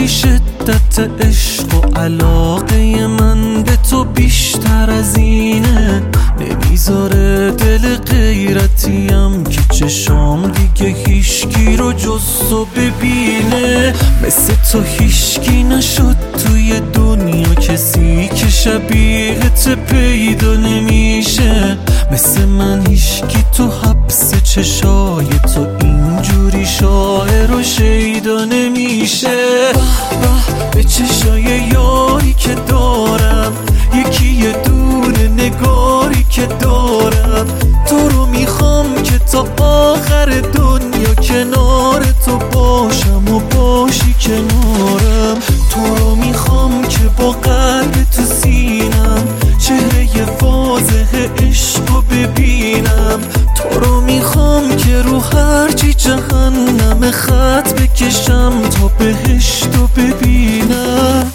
ولی شدت عشق و علاقه من به تو بیشتر از اینه. نمیذاره دل غیرتیم که چشام دیگه هیشکی رو جز تو ببینه. مثل تو هیشکی نشد توی دنیا، کسی که شبیهت پیدا نمیشه. مثل من هیشکی تو حبس چشای تو اینجوری شاعر و شیدا نمیشه. به چشای یاری که دارم، یکی یه دونه نگاری که دارم. تو رو میخوام که تا آخر دنیا کنار تو باشم و باشی کنارم. تو رو میخوام که با قلب تو سینم چهره واضح عشق رو ببینم. تو رو میخوام که رو هرچی جهنم خط بکشم تا بهشت رو ببینم.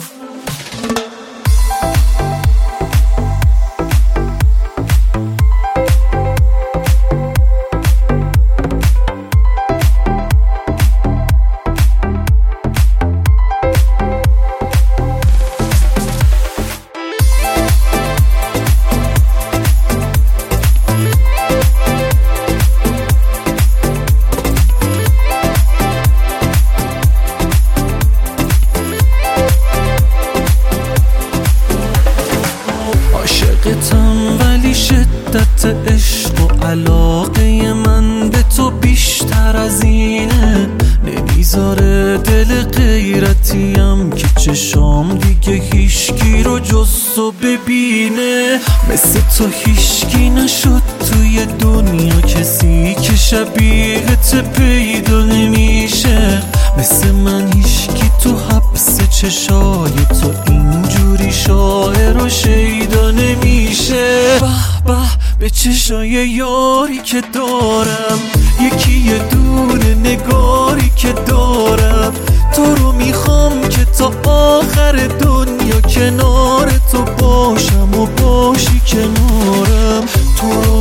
عاشقتم ولی شدت عشق و علاقه من به تو بیشتر از اینه. نمیذاره دل غیرتیم که چشام دیگه هیشکی رو جز تو ببینه. مثل تو هیشکی نشد توی دنیا، کسی که شبیهت پیدا نمیشه. مثل من هیشکی تو حبس چشای تو اینجوری شاعر و شیدا نمیشه. به چشای یاری که دارم، یکی یه دونه نگاری که دارم. تو رو میخوام که تا آخر دنیا کنار تو باشم و باشی کنارم. تو رو